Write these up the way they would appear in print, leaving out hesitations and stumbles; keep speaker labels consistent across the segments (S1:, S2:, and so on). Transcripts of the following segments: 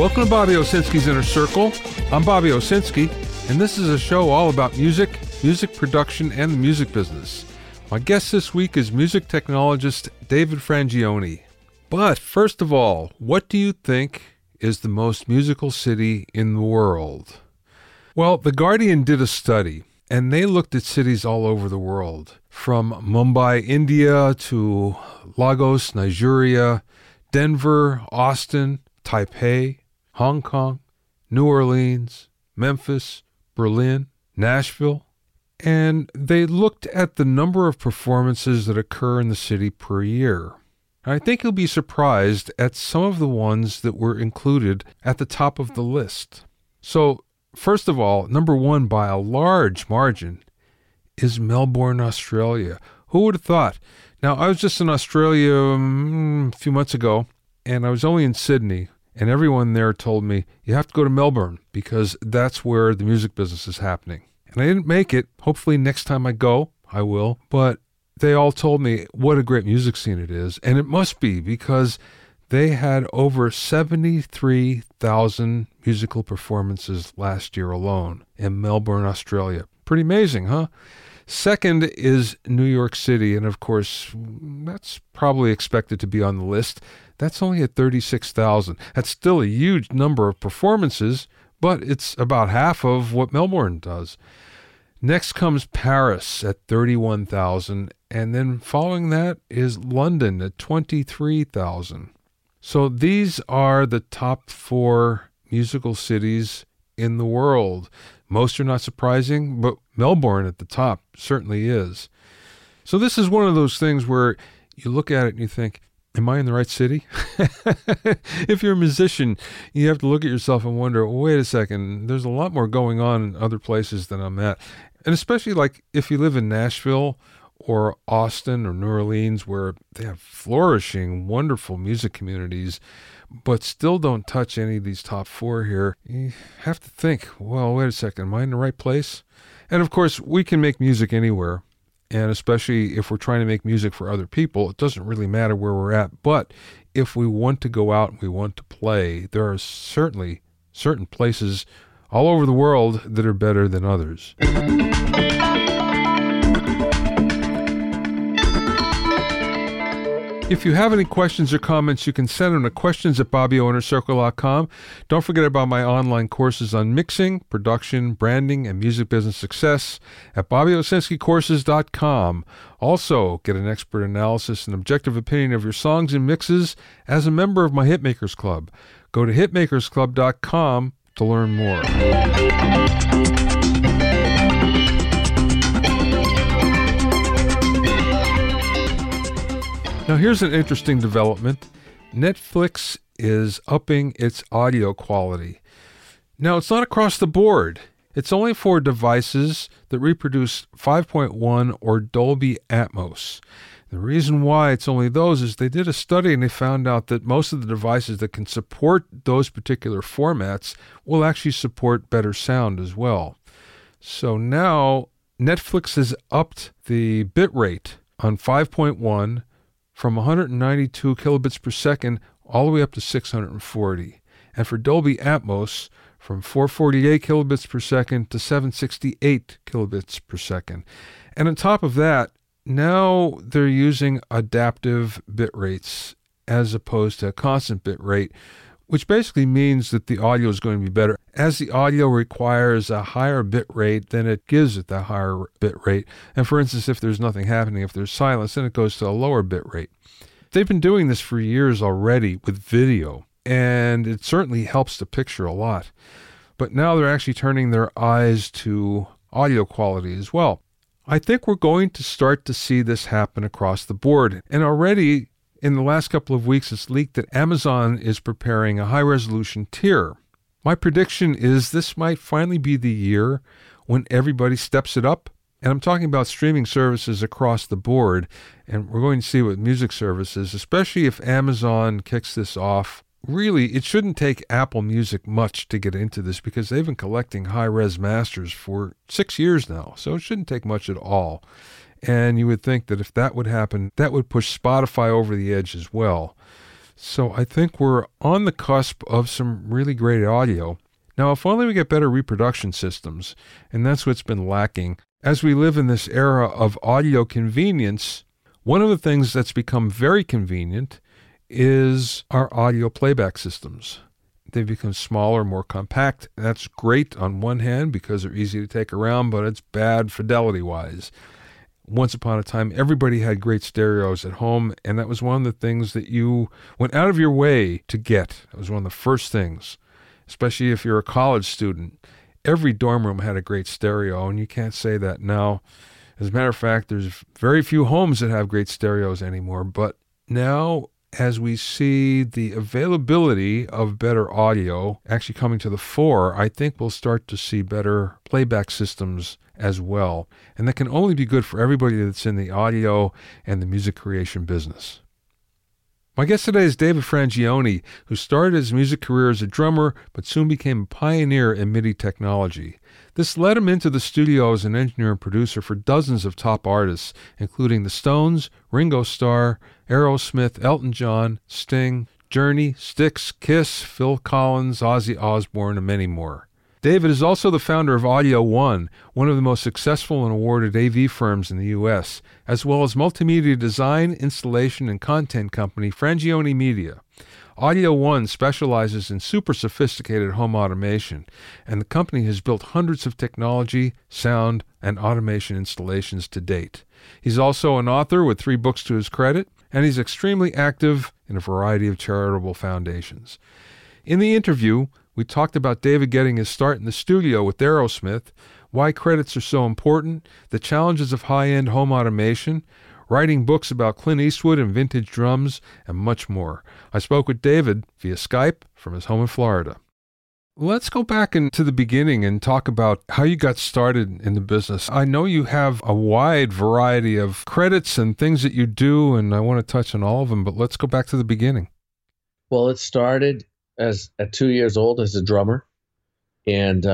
S1: Welcome to Bobby Owsinski's Inner Circle. I'm Bobby Owsinski, and this is a show all about music, music production, and the music business. My guest this week is music technologist David Frangione. But first of all, what do you think is the most musical city in the world? Well, The Guardian did a study, and they looked at cities all over the world, from Mumbai, India, to Lagos, Nigeria, Denver, Austin, Taipei, Hong Kong, New Orleans, Memphis, Berlin, Nashville, and they looked at the number of performances that occur in the city per year. I think you'll be surprised at some of the ones that were included at the top of the list. So, first of all, number one by a large margin is Melbourne, Australia. Who would have thought? Now, I was just in Australia a few months ago, and I was only in Sydney. And everyone there told me, you have to go to Melbourne because that's where the music business is happening. And I didn't make it. Hopefully next time I go, I will. But they all told me what a great music scene it is. And it must be because they had over 73,000 musical performances last year alone in Melbourne, Australia. Pretty amazing, huh? Second is New York City. And of course, that's probably expected to be on the list. That's only at 36,000. That's still a huge number of performances, but it's about half of what Melbourne does. Next comes Paris at 31,000, and then following that is London at 23,000. So these are the top 4 musical cities in the world. Most are not surprising, but Melbourne at the top certainly is. So this is one of those things where you look at it and you think, am I in the right city? If you're a musician, you have to look at yourself and wonder, wait a second, there's a lot more going on in other places than I'm at. And especially like if you live in Nashville or Austin or New Orleans, where they have flourishing, wonderful music communities, but still don't touch any of these top 4 here, you have to think, well, wait a second, am I in the right place? And of course, we can make music anywhere. And especially if we're trying to make music for other people, it doesn't really matter where we're at. But if we want to go out and we want to play, there are certainly certain places all over the world that are better than others. If you have any questions or comments, you can send them to questions@BobbyOInnerCircle.com. Don't forget about my online courses on mixing, production, branding, and music business success at BobbyOwsinskiCourses.com. Also, get an expert analysis and objective opinion of your songs and mixes as a member of my Hitmakers Club. Go to hitmakersclub.com to learn more. Now here's an interesting development. Netflix is upping its audio quality. Now it's not across the board. It's only for devices that reproduce 5.1 or Dolby Atmos. The reason why it's only those is they did a study and they found out that most of the devices that can support those particular formats will actually support better sound as well. So now Netflix has upped the bit rate on 5.1 from 192 kilobits per second all the way up to 640. And for Dolby Atmos, from 448 kilobits per second to 768 kilobits per second. And on top of that, now they're using adaptive bit rates as opposed to a constant bit rate, which basically means that the audio is going to be better. As the audio requires a higher bit rate, then it gives it that higher bit rate. And for instance, if there's nothing happening, if there's silence, then it goes to a lower bit rate. They've been doing this for years already with video, and it certainly helps the picture a lot. But now they're actually turning their eyes to audio quality as well. I think we're going to start to see this happen across the board. And already in the last couple of weeks, it's leaked that Amazon is preparing a high-resolution tier. My prediction is this might finally be the year when everybody steps it up. And I'm talking about streaming services across the board. And we're going to see with music services, especially if Amazon kicks this off. Really, it shouldn't take Apple Music much to get into this because they've been collecting high-res masters for 6 years now. So it shouldn't take much at all. And you would think that if that would happen, that would push Spotify over the edge as well. So I think we're on the cusp of some really great audio. Now, if only we get better reproduction systems, and that's what's been lacking. As we live in this era of audio convenience, one of the things that's become very convenient is our audio playback systems. They've become smaller, more compact. That's great on one hand because they're easy to take around, but it's bad fidelity-wise. Once upon a time, everybody had great stereos at home, and that was one of the things that you went out of your way to get. That was one of the first things, especially if you're a college student. Every dorm room had a great stereo, and you can't say that now. As a matter of fact, there's very few homes that have great stereos anymore, but now, as we see the availability of better audio actually coming to the fore, I think we'll start to see better playback systems as well. And that can only be good for everybody that's in the audio and the music creation business. My guest today is David Frangione, who started his music career as a drummer, but soon became a pioneer in MIDI technology. This led him into the studio as an engineer and producer for dozens of top artists, including the Stones, Ringo Starr, Aerosmith, Elton John, Sting, Journey, Styx, Kiss, Phil Collins, Ozzy Osbourne, and many more. David is also the founder of Audio One, one of the most successful and awarded AV firms in the U.S., as well as multimedia design, installation, and content company Frangione Media. Audio One specializes in super sophisticated home automation, and the company has built hundreds of technology, sound, and automation installations to date. He's also an author with 3 books to his credit, and he's extremely active in a variety of charitable foundations. In the interview, we talked about David getting his start in the studio with Aerosmith, why credits are so important, the challenges of high-end home automation, writing books about Clint Eastwood and vintage drums, and much more. I spoke with David via Skype from his home in Florida. Let's go back into the beginning and talk about how you got started in the business. I know you have a wide variety of credits and things that you do, and I want to touch on all of them, but let's go back to the beginning.
S2: Well, it started at 2 years old as a drummer, and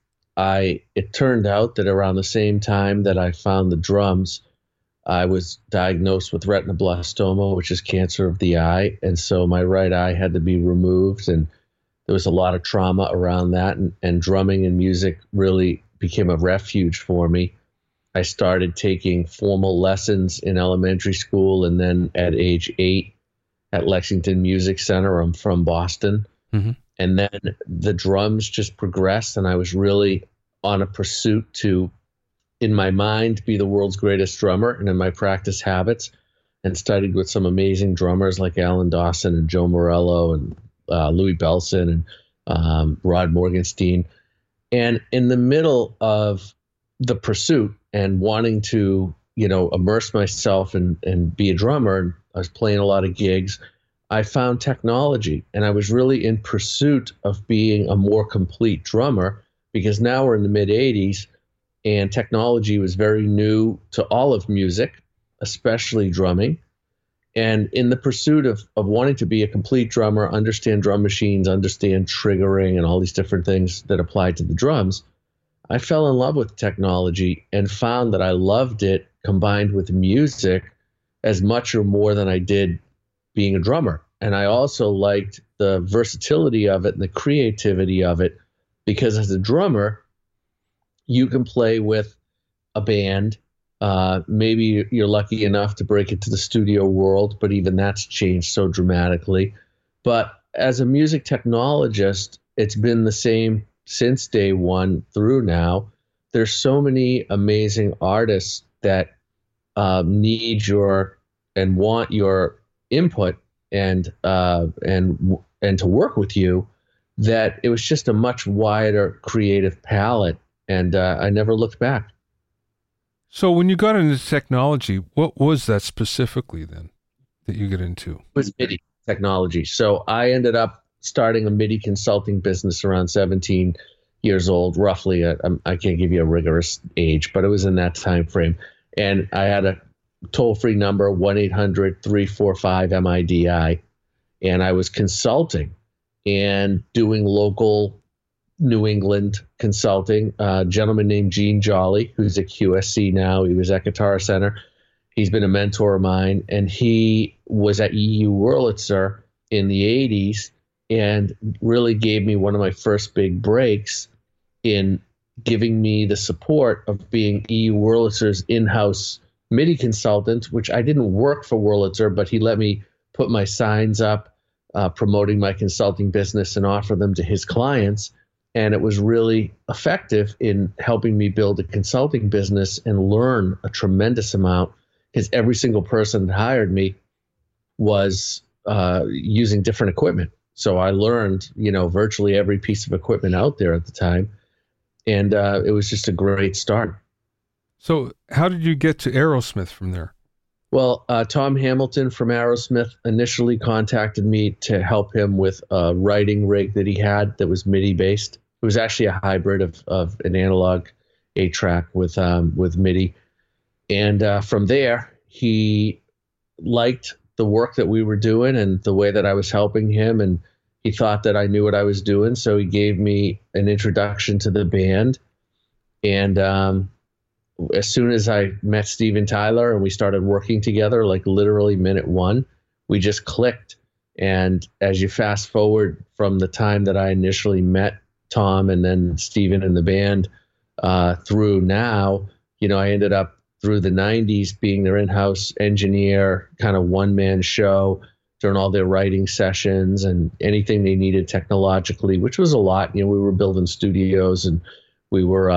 S2: it turned out that around the same time that I found the drums, I was diagnosed with retinoblastoma, which is cancer of the eye, and so my right eye had to be removed, and there was a lot of trauma around that, and drumming and music really became a refuge for me. I started taking formal lessons in elementary school, and then at age 8 at Lexington Music Center. I'm from Boston. Mm-hmm. And then the drums just progressed, and I was really on a pursuit to, in my mind, be the world's greatest drummer, and in my practice habits, and studied with some amazing drummers like Alan Dawson and Joe Morello and Louis Bellson and Rod Morgenstein. And in the middle of the pursuit and wanting to, immerse myself and be a drummer, and I was playing a lot of gigs, I found technology, and I was really in pursuit of being a more complete drummer, because now we're in the mid-'80s, and technology was very new to all of music, especially drumming. And in the pursuit of wanting to be a complete drummer, understand drum machines, understand triggering, and all these different things that apply to the drums, I fell in love with technology and found that I loved it combined with music as much or more than I did being a drummer. And I also liked the versatility of it and the creativity of it, because as a drummer, you can play with a band. Maybe you're lucky enough to break into the studio world, but even that's changed so dramatically. But as a music technologist, it's been the same since day one through now. There's so many amazing artists that need your and want your input and to work with you, that it was just a much wider creative palette, and I never looked back.
S1: So when you got into technology, what was that specifically then that you get into?
S2: It was MIDI technology. So I ended up starting a MIDI consulting business around 17 years old, roughly. I can't give you a rigorous age, but it was in that time frame. And I had a toll-free number, 1-800-345-MIDI, and I was consulting and doing local New England consulting. A gentleman named Gene Jolly, who's at QSC now. He was at Guitar Center. He's been a mentor of mine, and he was at EU Wurlitzer in the 80s and really gave me one of my first big breaks in giving me the support of being EU Wurlitzer's in-house MIDI consultant, which I didn't work for Wurlitzer, but he let me put my signs up promoting my consulting business and offer them to his clients. And it was really effective in helping me build a consulting business and learn a tremendous amount, because every single person that hired me was using different equipment. So I learned, virtually every piece of equipment out there at the time. And it was just a great start.
S1: So how did you get to Aerosmith from there?
S2: Well, Tom Hamilton from Aerosmith initially contacted me to help him with a writing rig that he had that was MIDI based. It was actually a hybrid of an analog 8-track with MIDI. And from there, he liked the work that we were doing and the way that I was helping him. And he thought that I knew what I was doing. So he gave me an introduction to the band. And as soon as I met Steven Tyler and we started working together, like literally minute one, we just clicked. And as you fast forward from the time that I initially met Tom and then Steven and the band through now, I ended up through the 90s being their in-house engineer, kind of one-man show during all their writing sessions and anything they needed technologically, which was a lot. We were building studios and we were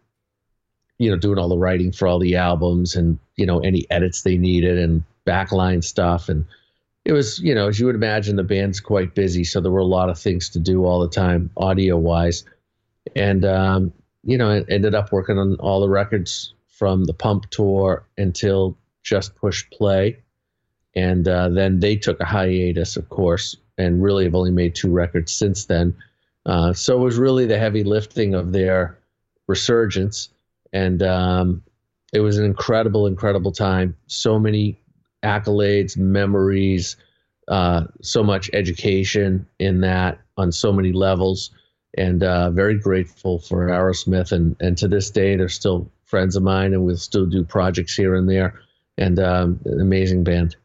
S2: doing all the writing for all the albums and, any edits they needed and backline stuff. And it was, as you would imagine, the band's quite busy. So there were a lot of things to do all the time, audio wise. And, I ended up working on all the records from the Pump tour until Just Push Play. And then they took a hiatus, of course, and really have only made 2 records since then. So it was really the heavy lifting of their resurgence. And it was an incredible, incredible time. So many accolades, memories, so much education in that on so many levels. And very grateful for Aerosmith. And to this day, they're still friends of mine, and we'll still do projects here and there. And an amazing band.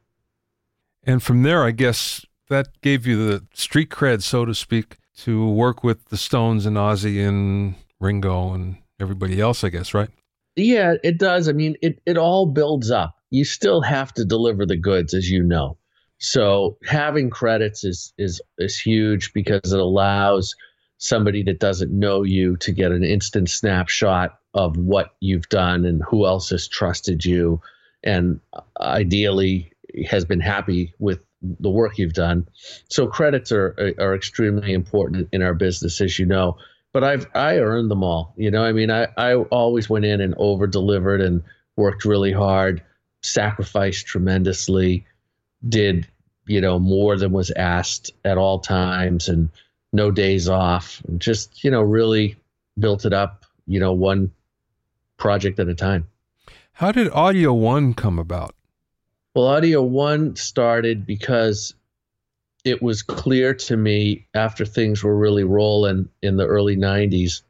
S1: And from there, I guess that gave you the street cred, so to speak, to work with the Stones and Ozzy and Ringo and everybody else, I guess, right?
S2: Yeah, it does. I mean, it all builds up. You still have to deliver the goods, as you know. So having credits is huge because it allows somebody that doesn't know you to get an instant snapshot of what you've done and who else has trusted you and ideally has been happy with the work you've done. So credits are extremely important in our business, as you know. But I earned them all. I always went in and over delivered and worked really hard, sacrificed tremendously, did more than was asked at all times, and no days off. Just really built it up. One project at a time.
S1: How did Audio One come about?
S2: Well, Audio One started because it was clear to me after things were really rolling in the early 90s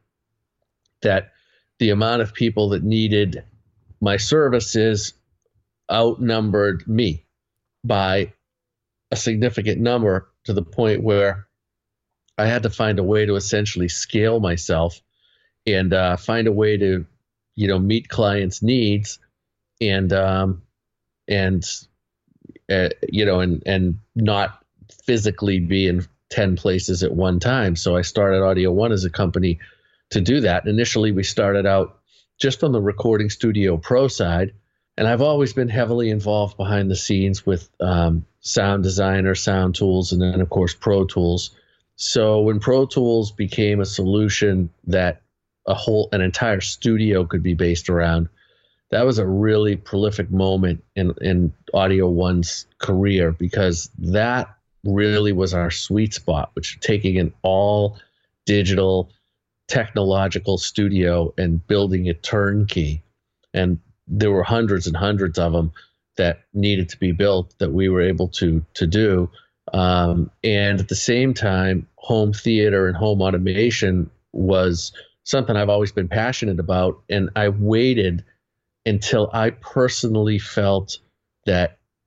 S2: that the amount of people that needed my services outnumbered me by a significant number, to the point where I had to find a way to essentially scale myself and find a way to, meet clients' needs and not physically be in 10 places at one time. So I started Audio One as a company to do that. Initially, we started out just on the Recording Studio Pro side, and I've always been heavily involved behind the scenes with Sound Designer, Sound Tools, and then, of course, Pro Tools. So when Pro Tools became a solution that an entire studio could be based around, that was a really prolific moment in Audio One's career, because that really was our sweet spot, which taking an all digital technological studio and building it turnkey. And there were hundreds and hundreds of them that needed to be built that we were able to do. And at the same time, home theater and home automation was something I've always been passionate about. And I waited until I personally felt that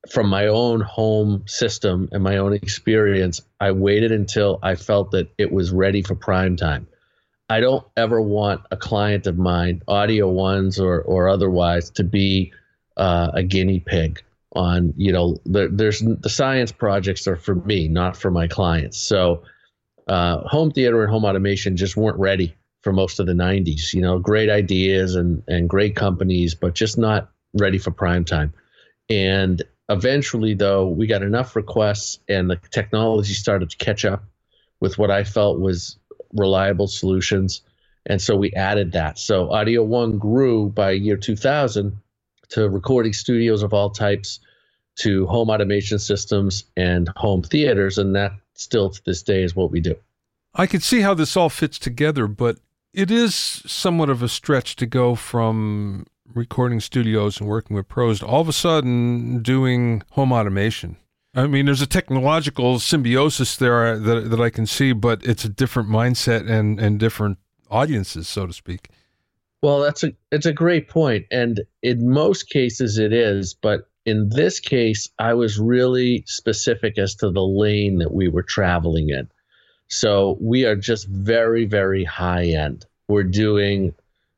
S2: from my own home system and my own experience, I waited until I felt that it was ready for prime time. I don't ever want a client of mine, Audio Ones or otherwise, to be a guinea pig on, there's the science projects are for me, not for my clients. So home theater and home automation just weren't ready for most of the 90s. Great ideas and great companies, but just not ready for prime time. And eventually, though, we got enough requests and the technology started to catch up with what I felt was reliable solutions. And so we added that. So Audio One grew by year 2000 to recording studios of all types, to home automation systems and home theaters. And that still to this day is what we do.
S1: I can see how this all fits together, but it is somewhat of a stretch to go from recording studios and working with pros to all of a sudden doing home automation. I mean, there's a technological symbiosis there that I can see, but it's a different mindset and different audiences, so to speak.
S2: Well, it's a great point. And in most cases it is, but in this case, I was really specific as to the lane that we were traveling in. So we are just very, very high end. We're doing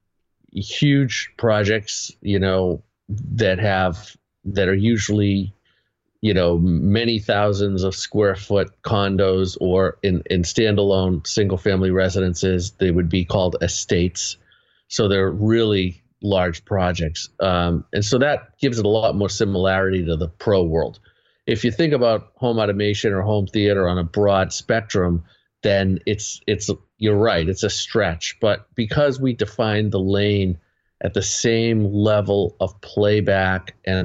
S2: huge projects, that are usually, many thousands of square foot condos, or in standalone single family residences, they would be called estates. So they're really large projects. And so that gives it a lot more similarity to the pro world. If you think about home automation or home theater on a broad spectrum, then it's you're right, it's a stretch. But because we defined the lane at the same level of playback and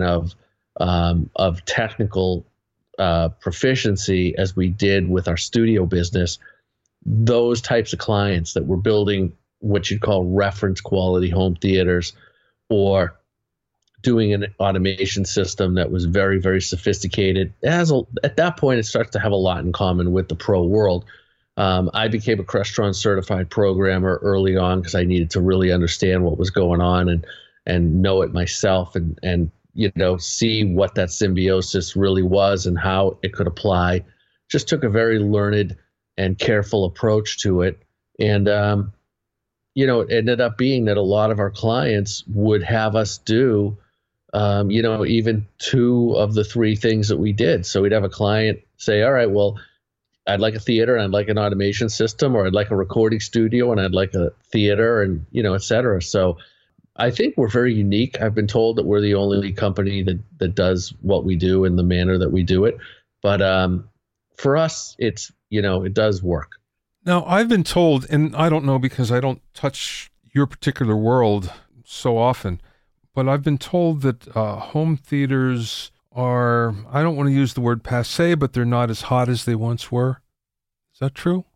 S2: of technical proficiency as we did with our studio business, those types of clients that were building what you'd call reference quality home theaters, or doing an automation system that was very, very sophisticated, at that point, it starts to have a lot in common with the pro world. I became a Crestron certified programmer early on because I needed to really understand what was going on and know it myself and see what that symbiosis really was and how it could apply. Just took a very learned and careful approach to it. And, it ended up being that a lot of our clients would have us do, even two of the three things that we did. So we'd have a client say, all right, well, I'd like a theater and I'd like an automation system, or I'd like a recording studio and I'd like a theater, and, et cetera. So I think we're very unique. I've been told that we're the only company that does what we do in the manner that we do it. But for us, it's, it does work.
S1: Now, I've been told, and I don't know because I don't touch your particular world so often, but I've been told that home theaters are, I don't want to use the word passé, but they're not as hot as they once were. Is that true?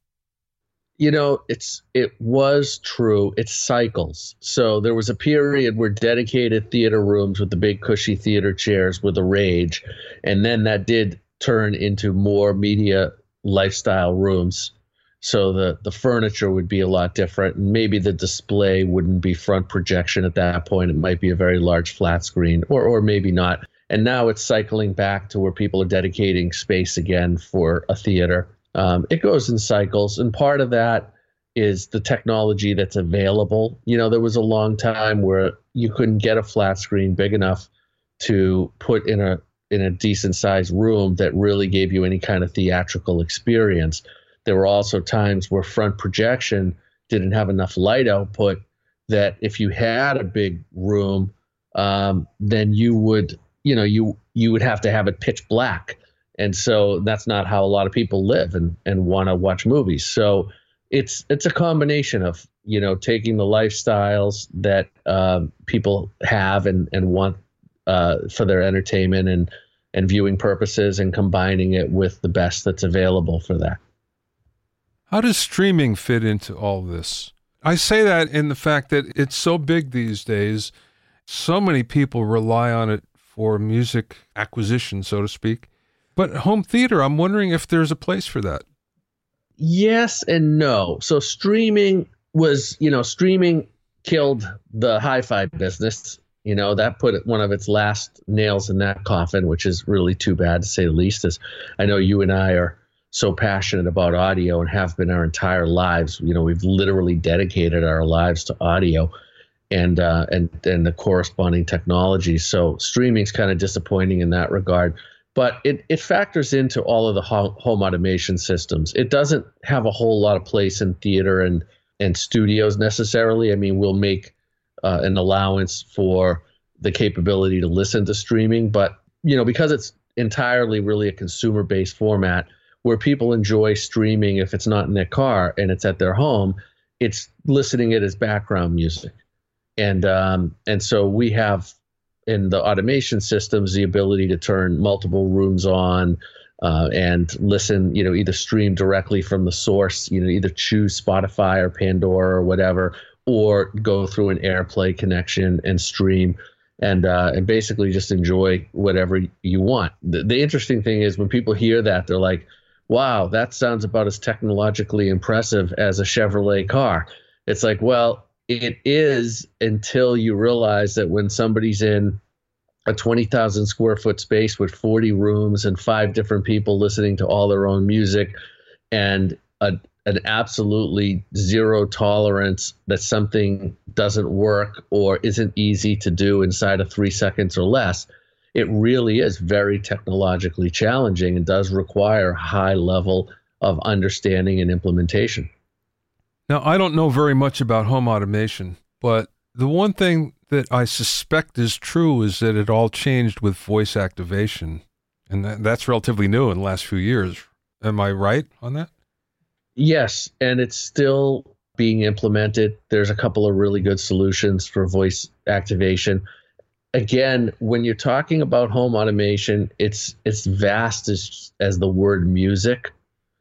S2: It was true. It cycles. So there was a period where dedicated theater rooms with the big cushy theater chairs were the rage. And then that did turn into more media lifestyle rooms. So the furniture would be a lot different, and maybe the display wouldn't be front projection at that point. It might be a very large flat screen, or maybe not. And now it's cycling back to where people are dedicating space again for a theater. It goes in cycles, and part of that is the technology that's available. There was a long time where you couldn't get a flat screen big enough to put in a decent sized room that really gave you any kind of theatrical experience. There were also times where front projection didn't have enough light output that if you had a big room, then you would, you would have to have it pitch black. And so that's not how a lot of people live and want to watch movies. So it's a combination of, taking the lifestyles that people have and want for their entertainment and viewing purposes, and combining it with the best that's available for that.
S1: How does streaming fit into all this? I say that in the fact that it's so big these days. So many people rely on it for music acquisition, so to speak. But home theater, I'm wondering if there's a place for that.
S2: Yes and no. So streaming was, streaming killed the hi-fi business That put one of its last nails in that coffin, which is really too bad, to say the least. As I know you and I are so passionate about audio and have been our entire lives. We've literally dedicated our lives to audio and the corresponding technology. So streaming's kind of disappointing in that regard. But it factors into all of the home automation systems. It doesn't have a whole lot of place in theater and studios necessarily. I mean, we'll make an allowance for the capability to listen to streaming, but because it's entirely really a consumer-based format where people enjoy streaming, if it's not in their car and it's at their home, it's listening it as background music, and so we have in the automation systems the ability to turn multiple rooms on and listen, either stream directly from the source, either choose Spotify or Pandora or whatever, or go through an AirPlay connection and stream and basically just enjoy whatever you want. The interesting thing is when people hear that, they're like, wow, that sounds about as technologically impressive as a Chevrolet car. It's like, well, it is until you realize that when somebody's in a 20,000 square foot space with 40 rooms and 5 different people listening to all their own music and an absolutely zero tolerance that something doesn't work or isn't easy to do inside of 3 seconds or less, it really is very technologically challenging and does require a high level of understanding and implementation.
S1: Now, I don't know very much about home automation, but the one thing that I suspect is true is that it all changed with voice activation. And that's relatively new in the last few years. Am I right on that?
S2: Yes, and it's still being implemented. There's a couple of really good solutions for voice activation. Again, when you're talking about home automation, it's vast as the word music.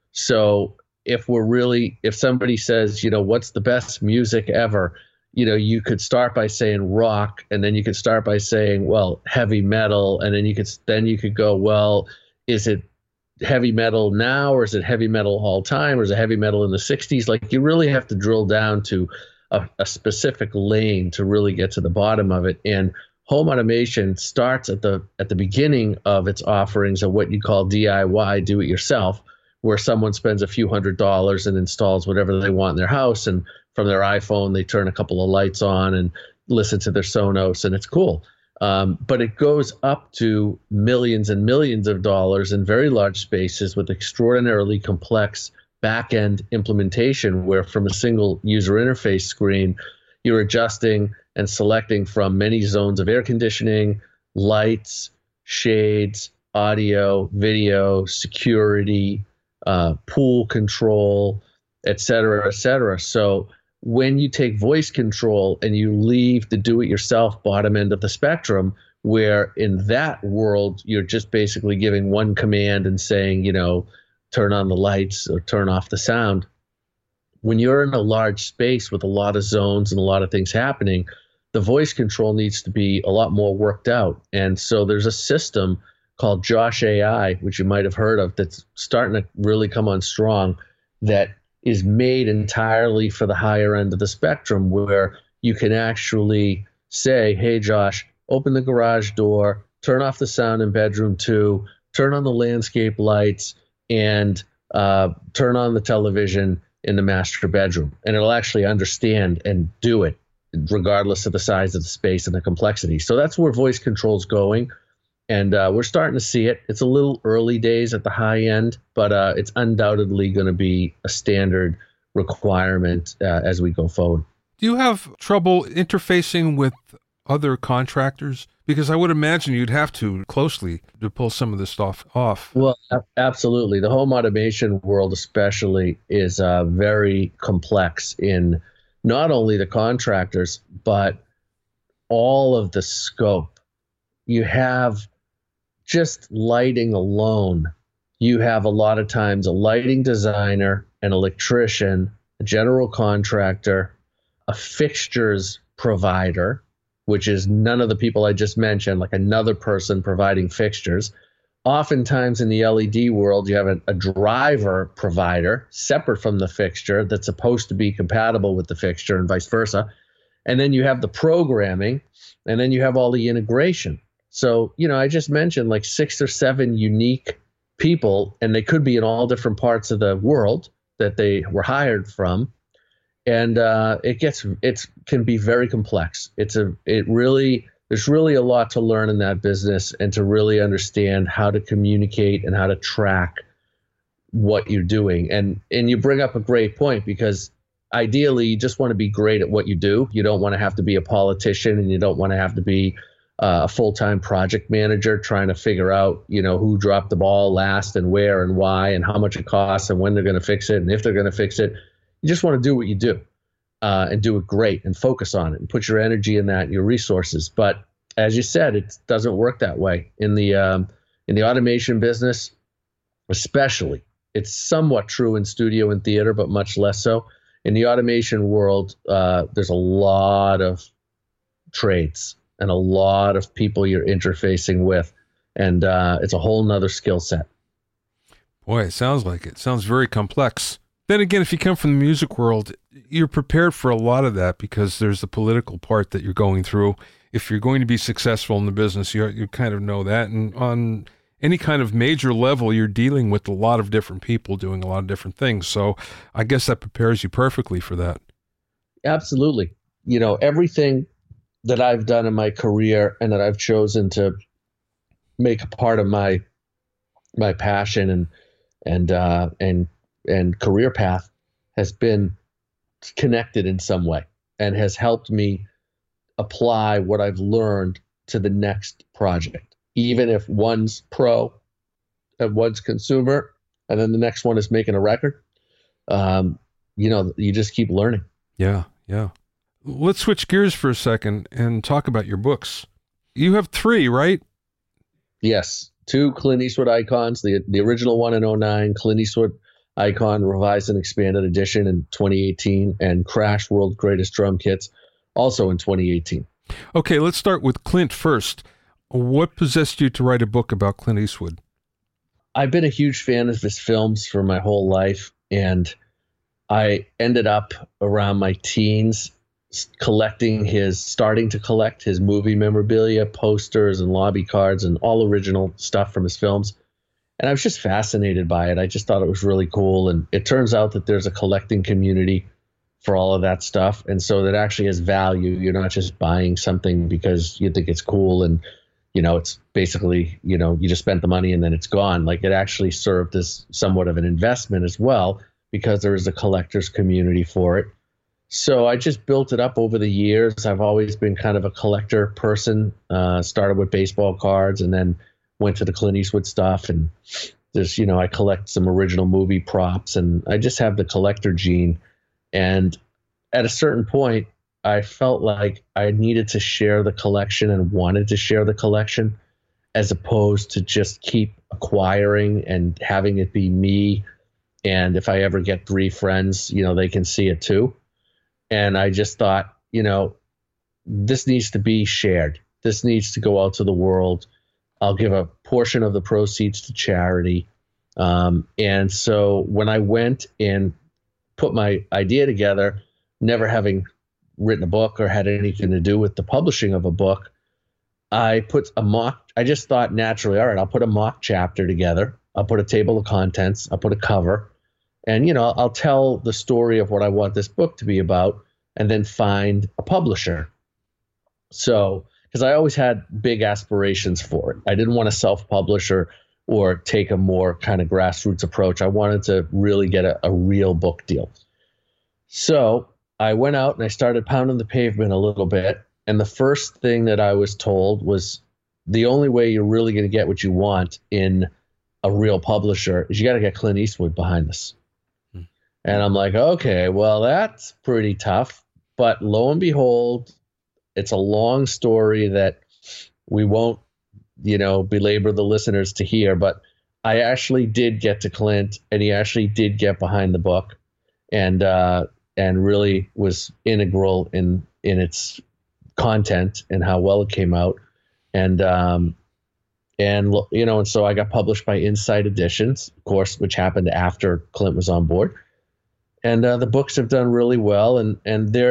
S2: So if somebody says, what's the best music ever, you could start by saying rock, and then you could start by saying, well, heavy metal, and then you could go, well, is it heavy metal now, or is it heavy metal all time, or is it heavy metal in the 60s? Like, you really have to drill down to a specific lane to really get to the bottom of it. And home automation starts at the beginning of its offerings of what you call DIY, do it yourself, where someone spends a few $100s and installs whatever they want in their house, and from their iPhone they turn a couple of lights on and listen to their Sonos, and it's cool. But it goes up to millions and millions of dollars in very large spaces with extraordinarily complex back-end implementation, where from a single user interface screen, you're adjusting and selecting from many zones of air conditioning, lights, shades, audio, video, security, pool control, et cetera, et cetera. So when you take voice control and you leave the do-it-yourself bottom end of the spectrum, where in that world you're just basically giving one command and saying, turn on the lights or turn off the sound. When you're in a large space with a lot of zones and a lot of things happening, the voice control needs to be a lot more worked out. And so there's a system called Josh AI, which you might have heard of, that's starting to really come on strong, that is made entirely for the higher end of the spectrum, where you can actually say, hey, Josh, open the garage door, turn off the sound in bedroom 2, turn on the landscape lights, and turn on the television in the master bedroom. And it'll actually understand and do it regardless of the size of the space and the complexity. So that's where voice control is going. And we're starting to see it. It's a little early days at the high end, but it's undoubtedly going to be a standard requirement as we go forward.
S1: Do you have trouble interfacing with other contractors? Because I would imagine you'd have to closely to pull some of this stuff off.
S2: Well, absolutely. The home automation world especially is very complex in not only the contractors, but all of the scope. You have just lighting alone. You have a lot of times a lighting designer, an electrician, a general contractor, a fixtures provider, which is none of the people I just mentioned, like another person providing fixtures. Oftentimes in the LED world, you have a driver provider separate from the fixture that's supposed to be compatible with the fixture and vice versa. And then you have the programming, and then you have all the integration. So, I just mentioned like 6 or 7 unique people, and they could be in all different parts of the world that they were hired from. And it can be very complex. There's really a lot to learn in that business, and to really understand how to communicate and how to track what you're doing. And you bring up a great point, because ideally you just want to be great at what you do. You don't want to have to be a politician, and you don't want to have to be a full-time project manager trying to figure out, who dropped the ball last and where and why and how much it costs and when they're going to fix it and if they're going to fix it. You just want to do what you do, and do it great, and focus on it and put your energy in that and your resources. But as you said, it doesn't work that way in the automation business, especially. It's somewhat true in studio and theater, but much less so. In the automation world, there's a lot of trades and a lot of people you're interfacing with, and it's a whole nother skill set.
S1: Boy, it sounds like it. Sounds very complex. Then again, if you come from the music world, you're prepared for a lot of that, because there's the political part that you're going through. If you're going to be successful in the business, you kind of know that. And on any kind of major level, you're dealing with a lot of different people doing a lot of different things. So I guess that prepares you perfectly for that. Absolutely.
S2: Everything that I've done in my career and that I've chosen to make a part of my passion and career path has been connected in some way, and has helped me apply what I've learned to the next project, even if one's pro and one's consumer, and then the next one is making a record. You just keep learning. Yeah. Let's switch gears for a second and talk about your books. You have 3, right? Yes. 2 Clint Eastwood icons, the original one in 2009, Clint Eastwood Icon Revised and Expanded Edition in 2018, and Crash World's Greatest Drum Kits also in 2018. Okay, let's start with Clint first. What possessed you to write a book about Clint Eastwood? I've been a huge fan of his films for my whole life, and I ended up around my teens starting to collect his movie memorabilia, posters and lobby cards and all original stuff from his films. And I was just fascinated by it. I just thought it was really cool. And it turns out that there's a collecting community for all of that stuff. And so that actually has value. You're not just buying something because you think it's cool and, it's basically, you just spent the money and then it's gone. Like, it actually served as somewhat of an investment as well, because there is a collector's community for it. So I just built it up over the years. I've always been kind of a collector person. Started with baseball cards and then went to the Clint Eastwood stuff. And there's, I collect some original movie props, and I just have the collector gene. And at a certain point, I felt like I needed to share the collection and wanted to share the collection, as opposed to just keep acquiring and having it be me. And if I ever get 3 friends, they can see it too. And I just thought, this needs to be shared. This needs to go out to the world. I'll give a portion of the proceeds to charity. And so when I went and put my idea together, never having written a book or had anything to do with the publishing of a book, I just thought naturally, all right, I'll put a mock chapter together. I'll put a table of contents. I'll put a cover. And, I'll tell the story of what I want this book to be about, and then find a publisher. So, because I always had big aspirations for it. I didn't want to self-publish or take a more kind of grassroots approach. I wanted to really get a real book deal. So I went out and I started pounding the pavement a little bit. And the first thing that I was told was, the only way you're really going to get what you want in a real publisher is you got to get Clint Eastwood behind this. And I'm like, okay, well, that's pretty tough. But lo and behold, it's a long story that we won't, belabor the listeners to hear. But I actually did get to Clint, and he actually did get behind the book, and really was integral in its content and how well it came out. And so I got published by Insight Editions, of course, which happened after Clint was on board. And the books have done really well, and they're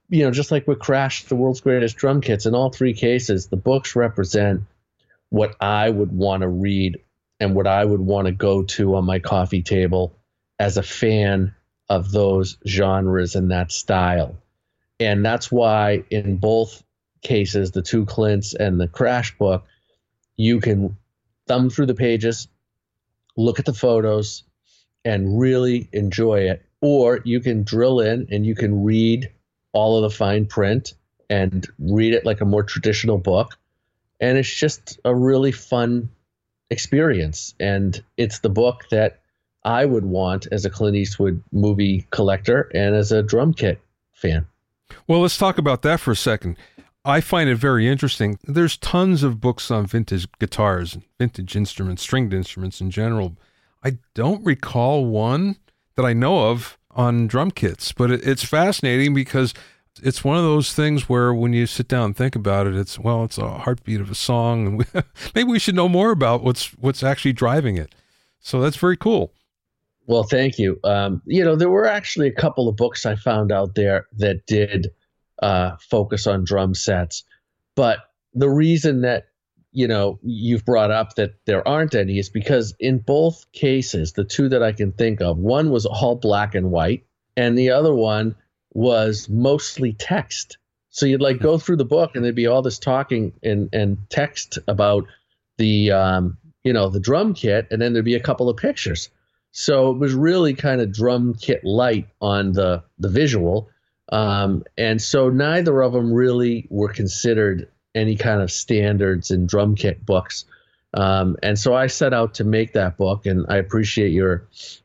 S2: just like with Crash, the world's greatest drum kits, in all three cases, the books represent what I would want to read and what I would want to go to on my coffee table as a fan of those genres and that style. And that's why in both cases, the two Clints and the Crash book, you can thumb through the pages, look at the photos, and really enjoy it. Or you can drill in and you can read all of the fine print and read it like a more traditional book. And it's just a really fun experience. And it's the book that I would want as a Clint Eastwood movie collector and as a drum kit fan.
S1: Well, let's talk about that for a second. I find it very interesting. There's tons of books on vintage guitars, vintage instruments, stringed instruments in general. I don't recall one that I know of on drum kits, but it's fascinating because it's one of those things where when you sit down and think about it, it's a heartbeat of a song, and maybe we should know more about what's actually driving it. So that's very cool.
S2: Well, thank you. There were actually a couple of books I found out there that did focus on drum sets, but the reason that you've brought up that there aren't any is because in both cases, the two that I can think of, one was all black and white, and the other one was mostly text. So you'd like go through the book and there'd be all this talking and text about the the drum kit, and then there'd be a couple of pictures. So it was really kind of drum kit light on the visual. And so neither of them really were considered any kind of standards in drum kit books. And so I set out to make that book, and I appreciate your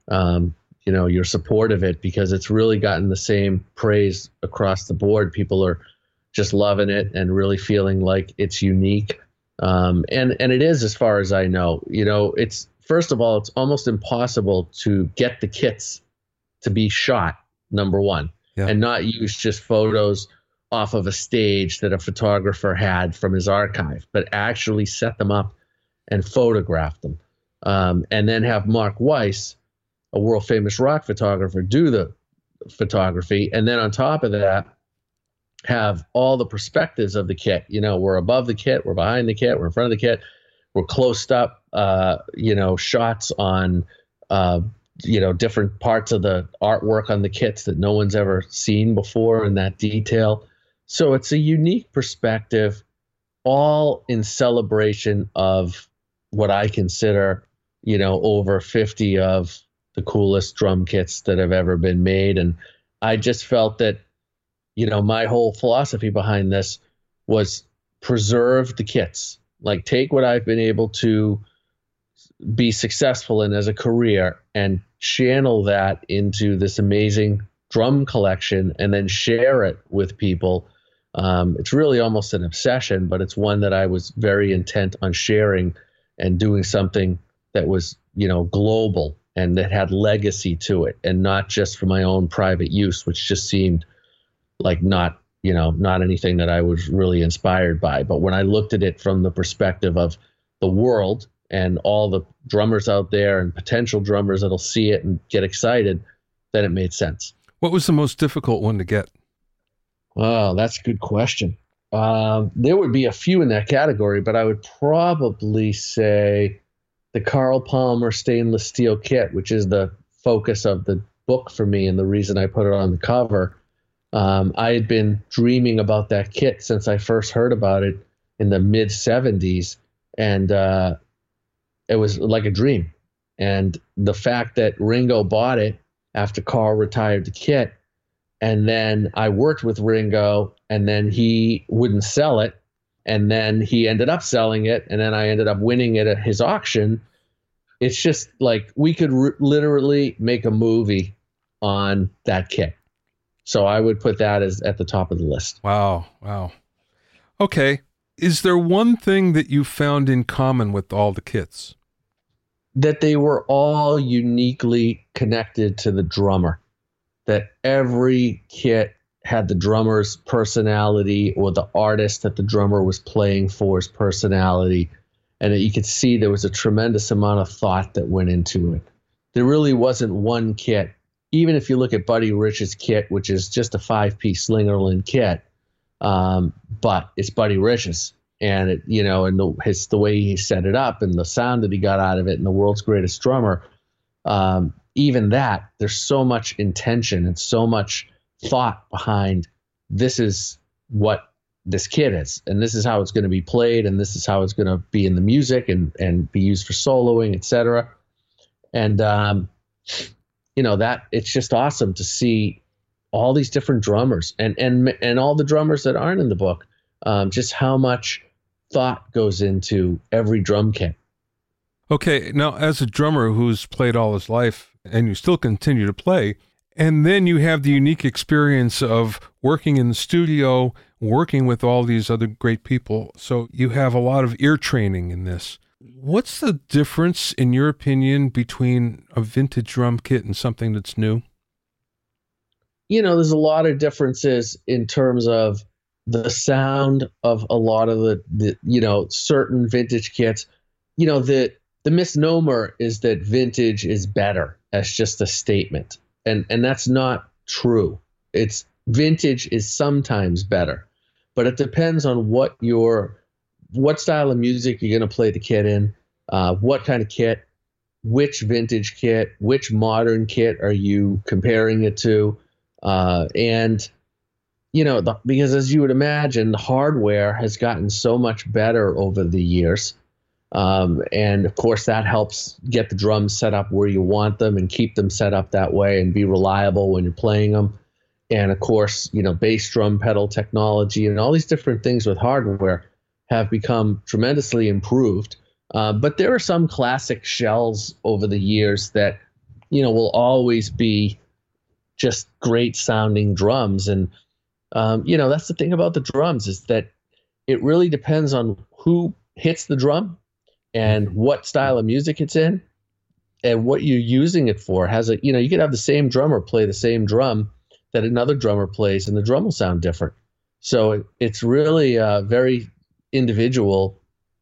S2: support of it, because it's really gotten the same praise across the board. People are just loving it and really feeling like it's unique. And it is, as far as I know. It's, first of all, it's almost impossible to get the kits to be shot, number one, and not use just photos off of a stage that a photographer had from his archive, but actually set them up and photograph them. And then have Mark Weiss, a world famous rock photographer, do the photography. And then on top of that, have all the perspectives of the kit. We're above the kit, we're behind the kit, we're in front of the kit, we're closed up, shots on, different parts of the artwork on the kits that no one's ever seen before in that detail. So it's a unique perspective, all in celebration of what I consider, over 50 of the coolest drum kits that have ever been made. And I just felt that, my whole philosophy behind this was preserve the kits. Like, take what I've been able to be successful in as a career and channel that into this amazing drum collection, and then share it with people. It's really almost an obsession, but it's one that I was very intent on sharing and doing something that was, global and that had legacy to it, and not just for my own private use, which just seemed like not anything that I was really inspired by. But when I looked at it from the perspective of the world and all the drummers out there and potential drummers that'll see it and get excited, then it made sense.
S1: What was the most difficult one to get?
S2: Oh, that's a good question. There would be a few in that category, but I would probably say the Carl Palmer stainless steel kit, which is the focus of the book for me and the reason I put it on the cover. I had been dreaming about that kit since I first heard about it in the mid 70s. And it was like a dream. And the fact that Ringo bought it after Carl retired the kit, and then I worked with Ringo, and then he wouldn't sell it, and then he ended up selling it, and then I ended up winning it at his auction. It's just like we could literally make a movie on that kit. So I would put that as at the top of the list.
S1: Wow. Okay. Is there one thing that you found in common with all the kits?
S2: That they were all uniquely connected to the drummer. That every kit had the drummer's personality, or the artist that the drummer was playing for's personality, and that you could see there was a tremendous amount of thought that went into it. There really wasn't one kit even if you look at Buddy Rich's kit, which is just a 5-piece Slingerland kit, but it's Buddy Rich's, and it, and the way he set it up and the sound that he got out of it, and the world's greatest drummer, even that, there's so much intention and so much thought behind this is what this kit is, and this is how it's going to be played, and this is how it's going to be in the music and be used for soloing, etc. And that it's just awesome to see all these different drummers and all the drummers that aren't in the book, just how much thought goes into every drum kit.
S1: Okay, now as a drummer who's played all his life and you still continue to play, and then you have the unique experience of working in the studio, working with all these other great people, so you have a lot of ear training in this. What's the difference, in your opinion, between a vintage drum kit and something that's new?
S2: There's a lot of differences in terms of the sound of a lot of the certain vintage kits. The misnomer is that vintage is better as just a statement. And that's not true. It's vintage is sometimes better, but it depends on what style of music you're going to play the kit in, what kind of kit, which vintage kit, which modern kit are you comparing it to, because as you would imagine, the hardware has gotten so much better over the years. And of course that helps get the drums set up where you want them and keep them set up that way and be reliable when you're playing them. And of course, bass drum pedal technology and all these different things with hardware have become tremendously improved. But there are some classic shells over the years that, will always be just great sounding drums. And, that's the thing about the drums, is that it really depends on who hits the drum and what style of music it's in and what you're using it for. You could have the same drummer play the same drum that another drummer plays, and the drum will sound different. So it's really very individual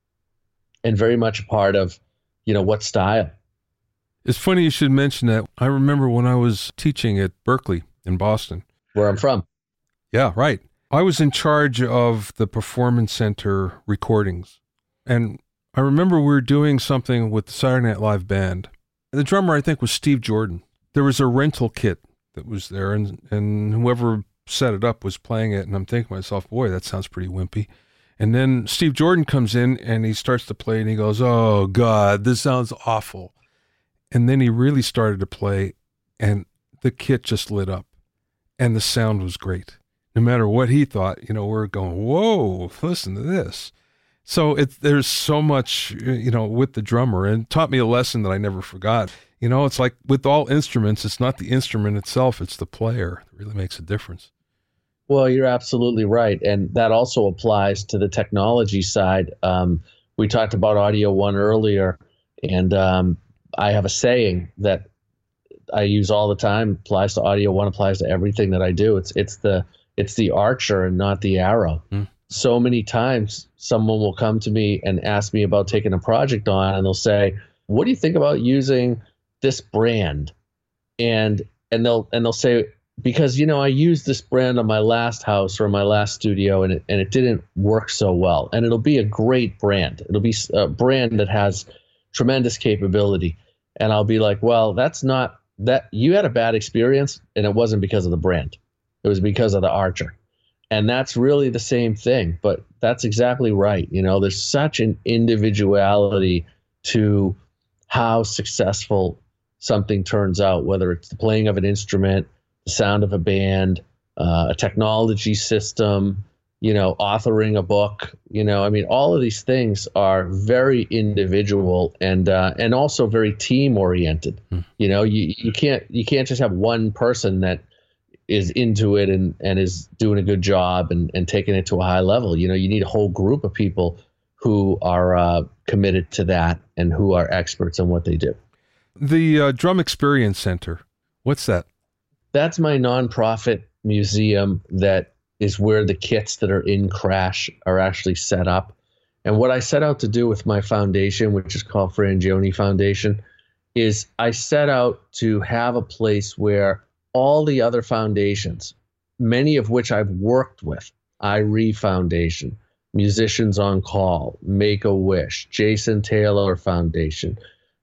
S2: and very much a part of, what style.
S1: It's funny you should mention that. I remember when I was teaching at Berkeley in Boston.
S2: Where I'm from.
S1: Yeah, right. I was in charge of the Performance Center recordings. And I remember we were doing something with the Saturday Night Live band. The drummer, I think, was Steve Jordan. There was a rental kit that was there, and whoever set it up was playing it, and I'm thinking to myself, boy, that sounds pretty wimpy. And then Steve Jordan comes in, and he starts to play, and he goes, oh, God, this sounds awful. And then he really started to play, and the kit just lit up, and the sound was great. No matter what he thought, we're going, whoa, listen to this. So there's so much, with the drummer, and it taught me a lesson that I never forgot. It's like with all instruments, it's not the instrument itself, it's the player that really makes a difference.
S2: Well, you're absolutely right. And that also applies to the technology side. We talked about Audio One earlier, and I have a saying that I use all the time, applies to Audio One, applies to everything that I do. It's the archer and not the arrow. So many times someone will come to me and ask me about taking a project on, and they'll say, what do you think about using this brand? And they'll say, because I used this brand on my last house or my last studio, and it didn't work so well. And it'll be a great brand. It'll be a brand that has tremendous capability. And I'll be like, well, that's not that. You had a bad experience, and it wasn't because of the brand. It was because of the archer. And that's really the same thing, but that's exactly right. There's such an individuality to how successful something turns out, whether it's the playing of an instrument, the sound of a band, a technology system, authoring a book. All of these things are very individual and also very team oriented. You can't just have one person that is into it and is doing a good job and taking it to a high level. You need a whole group of people who are committed to that and who are experts on what they do.
S1: The Drum Experience Center, what's that?
S2: That's my nonprofit museum that is where the kits that are in Crash are actually set up. And what I set out to do with my foundation, which is called Frangioni Foundation, is I set out to have a place where all the other foundations, many of which I've worked with, Irie Foundation, Musicians on Call, Make-A-Wish, Jason Taylor Foundation,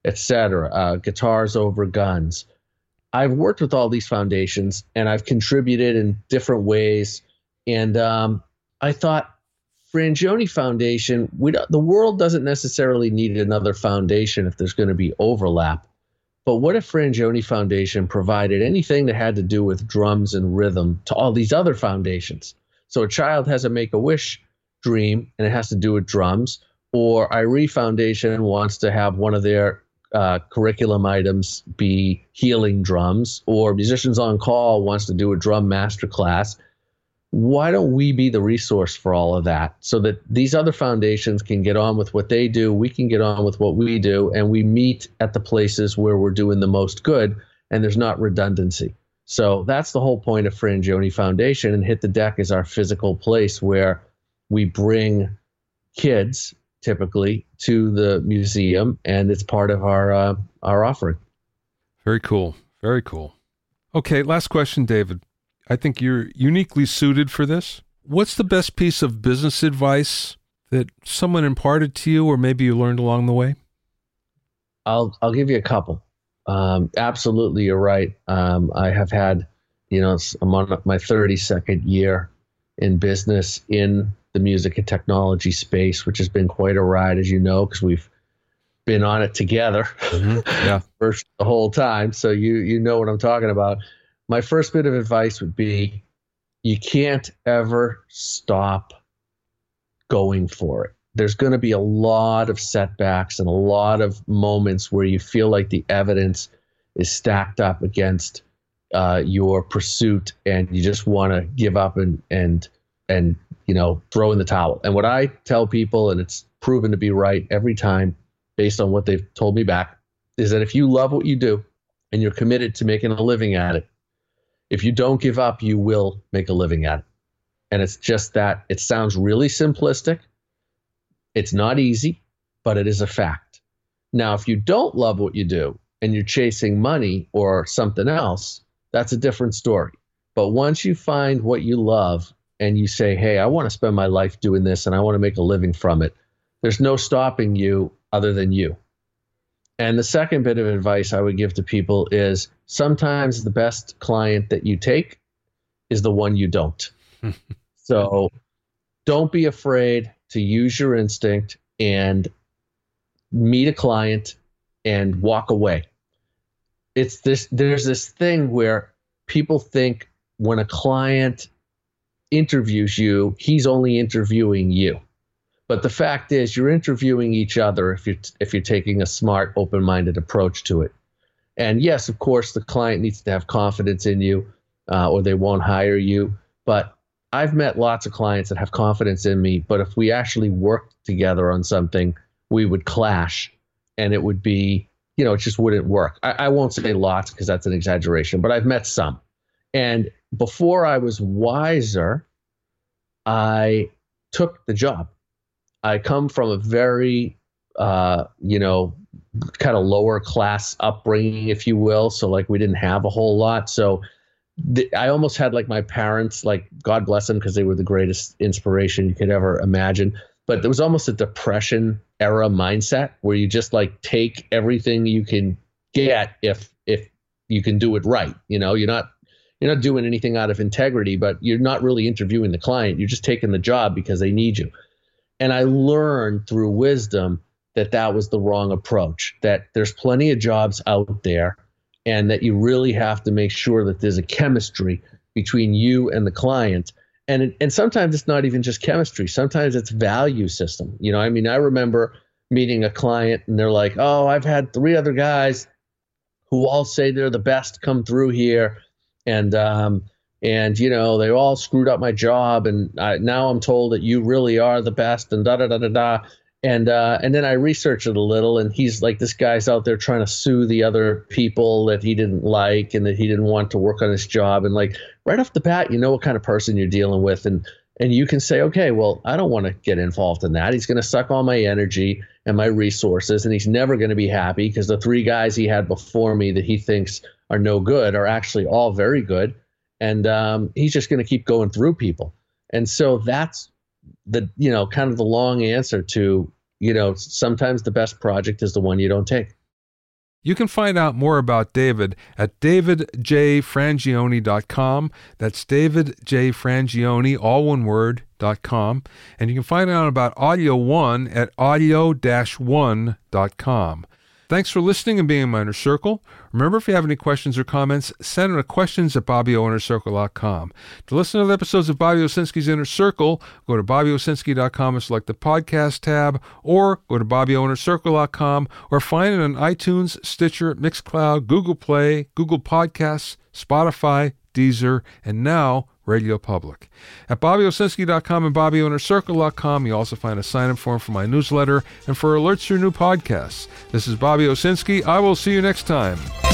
S2: etc., Guitars Over Guns. I've worked with all these foundations and I've contributed in different ways. And I thought, Frangioni Foundation, the world doesn't necessarily need another foundation if there's going to be overlap. But what if Frangioni Foundation provided anything that had to do with drums and rhythm to all these other foundations? So a child has a Make-A-Wish dream and it has to do with drums, or Irie Foundation wants to have one of their curriculum items be healing drums, or Musicians on Call wants to do a drum masterclass. Why don't we be the resource for all of that so that these other foundations can get on with what they do, we can get on with what we do, and we meet at the places where we're doing the most good and there's not redundancy. So that's the whole point of Frangioni Foundation, and Hit the Deck is our physical place where we bring kids typically to the museum, and it's part of our offering.
S1: Very cool. Very cool. Okay, last question, David. I think you're uniquely suited for this. What's the best piece of business advice that someone imparted to you, or maybe you learned along the way?
S2: I'll give you a couple. Absolutely, you're right. I have had, I'm on my 32nd year in business in the music and technology space, which has been quite a ride, as you know, because we've been on it together
S1: Yeah.
S2: for the whole time. So you know what I'm talking about. My first bit of advice would be, you can't ever stop going for it. There's going to be a lot of setbacks and a lot of moments where you feel like the evidence is stacked up against your pursuit, and you just want to give up and throw in the towel. And what I tell people, and it's proven to be right every time based on what they've told me back, is that if you love what you do and you're committed to making a living at it, if you don't give up, you will make a living at it. And it's just that. It sounds really simplistic. It's not easy, but it is a fact. Now, if you don't love what you do and you're chasing money or something else, that's a different story. But once you find what you love and you say, hey, I want to spend my life doing this and I want to make a living from it, there's no stopping you other than you. And the second bit of advice I would give to people is, sometimes the best client that you take is the one you don't. So don't be afraid to use your instinct and meet a client and walk away. There's this thing where people think when a client interviews you, he's only interviewing you. But the fact is, you're interviewing each other if you're taking a smart, open-minded approach to it. And yes, of course, the client needs to have confidence in you, or they won't hire you. But I've met lots of clients that have confidence in me, but if we actually worked together on something, we would clash, and it would be, it just wouldn't work. I won't say lots because that's an exaggeration, but I've met some. And before I was wiser, I took the job. I come from a very, kind of lower class upbringing, if you will. So like we didn't have a whole lot. So I almost had like my parents, like God bless them, because they were the greatest inspiration you could ever imagine. But there was almost a depression era mindset where you just like take everything you can get if you can do it right. You're not doing anything out of integrity, but you're not really interviewing the client. You're just taking the job because they need you. And I learned through wisdom that was the wrong approach, that there's plenty of jobs out there, and that you really have to make sure that there's a chemistry between you and the client. And sometimes it's not even just chemistry. Sometimes it's value system. I remember meeting a client and they're like, oh, I've had 3 other guys who all say they're the best come through here. And they all screwed up my job, and now I'm told that you really are the best, and da-da-da-da-da. And then I researched it a little, and he's like, this guy's out there trying to sue the other people that he didn't like and that he didn't want to work on his job. And like right off the bat, you know what kind of person you're dealing with. And And you can say, okay, well, I don't want to get involved in that. He's going to suck all my energy and my resources, and he's never going to be happy because the 3 guys he had before me that he thinks are no good are actually all very good. And he's just going to keep going through people. And so that's the, kind of the long answer to, sometimes the best project is the one you don't take.
S1: You can find out more about David at davidjfrangione.com. That's davidjfrangione, all one word, .com. And you can find out about Audio One at audio-one.com. Thanks for listening and being in my inner circle. Remember, if you have any questions or comments, send them to questions@bobbyoinnercircle.com. To listen to the episodes of Bobby Owsinski's Inner Circle, go to bobbyowsinski.com and select the podcast tab, or go to bobbyowinnercircle.com, or find it on iTunes, Stitcher, Mixcloud, Google Play, Google Podcasts, Spotify, Deezer, and now Radio Public. At bobbyowsinski.com and bobbyowinnercircle.com, you also find a sign-up form for my newsletter and for alerts for new podcasts. This is Bobby Owsinski. I will see you next time.